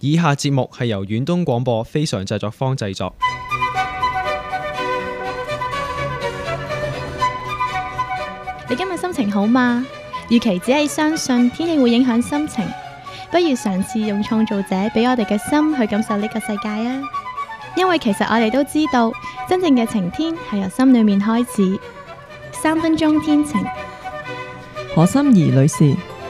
以下節目係由遠東廣播非常製作坊製作。 你今日心情好嗎？與其只係相信天氣會影響心情，不如嘗試用創造者俾我哋嘅心去感受呢個世界啊！因為其實我哋都知道，真正嘅晴天係由心裏面開始。3分鐘天晴， 何心怡女士。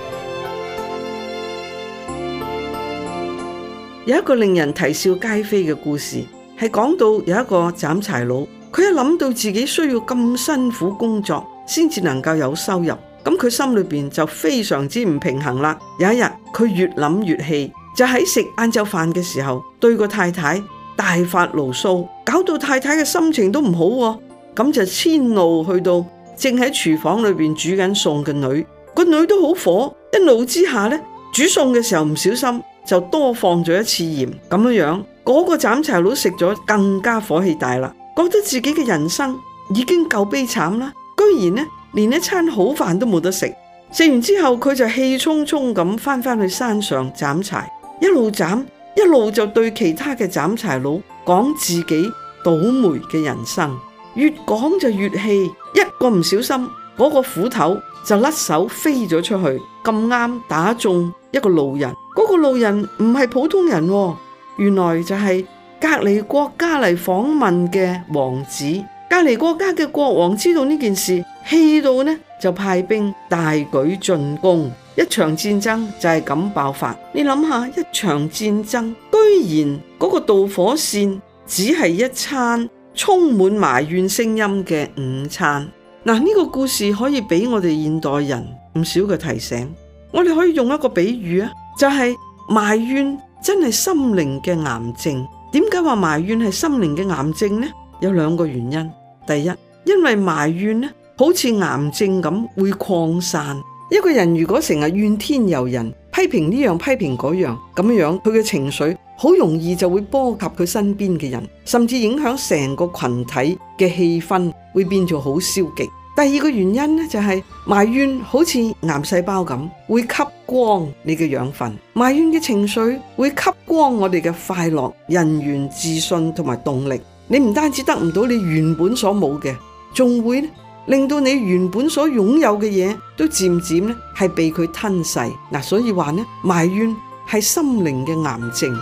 有一個令人啼笑皆非嘅故事，係講到有一個斬柴佬，佢一諗到自己需要咁辛苦工作先至能夠有收入，咁佢心裏邊就非常之唔平衡啦。有一日，佢越諗越氣，就喺食晏晝飯嘅時候，對個太太大發牢騷，搞到太太嘅心情都唔好，咁就遷怒去到正喺廚房裏邊煮緊餸嘅女，個女都好火，一怒之下呢，煮餸嘅時候唔小心就多放咗一次鹽，咁樣嗰個斬柴佬食咗更加火氣大啦，覺得自己嘅人生已經夠悲慘啦，居然呢連一餐好飯都冇得食。食完之後，佢就氣沖沖咁翻去山上斬柴，一路斬一路就對其他嘅斬柴佬講自己倒霉嘅人生，越講就越氣，一個唔小心嗰個斧頭就甩手飛咗出去，咁啱打中一個路人。嗰個路人唔係普通人，原來就係隔離國家嚟訪問嘅王子。隔離國家嘅國王知道呢件事，氣到呢就派兵大舉進攻，一場戰爭就係咁爆發。你諗下，一場戰爭居然嗰個導火線只係一餐充滿埋怨聲音嘅午餐。嗱，呢個故事可以俾我哋現代人唔少嘅提醒。我哋可以用一個比喻啊，就係埋怨真係心靈嘅癌症。點解話埋怨係心靈嘅癌症呢？有兩個原因。第一，因為埋怨呢好似癌症咁會擴散。一個人如果成日怨天尤人，批評呢樣批評嗰樣，咁樣佢嘅情緒好容易就會波及佢身邊嘅人，甚至影響成個群體嘅氣氛，會變做好消極。第二個原因呢，就係埋怨好似癌細胞咁，會吸光你嘅養分。埋怨嘅情緒會吸光我哋嘅快樂、人緣、自信同埋動力。你唔單止得唔到你原本所冇嘅，仲會令到你原本所擁有嘅嘢都漸漸係被佢吞噬。所以話埋怨係心靈嘅癌症。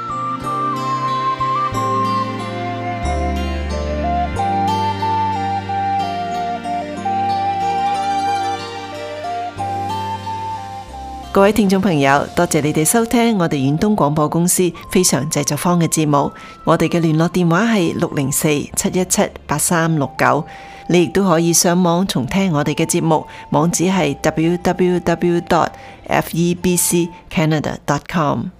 各位聽眾朋友，多謝你哋收聽我哋遠東廣播公司非常製作坊嘅節目。我哋嘅聯絡電話係604-717-8369。你亦都可以上網重聽我哋嘅節目，網址係www.febccanada.com。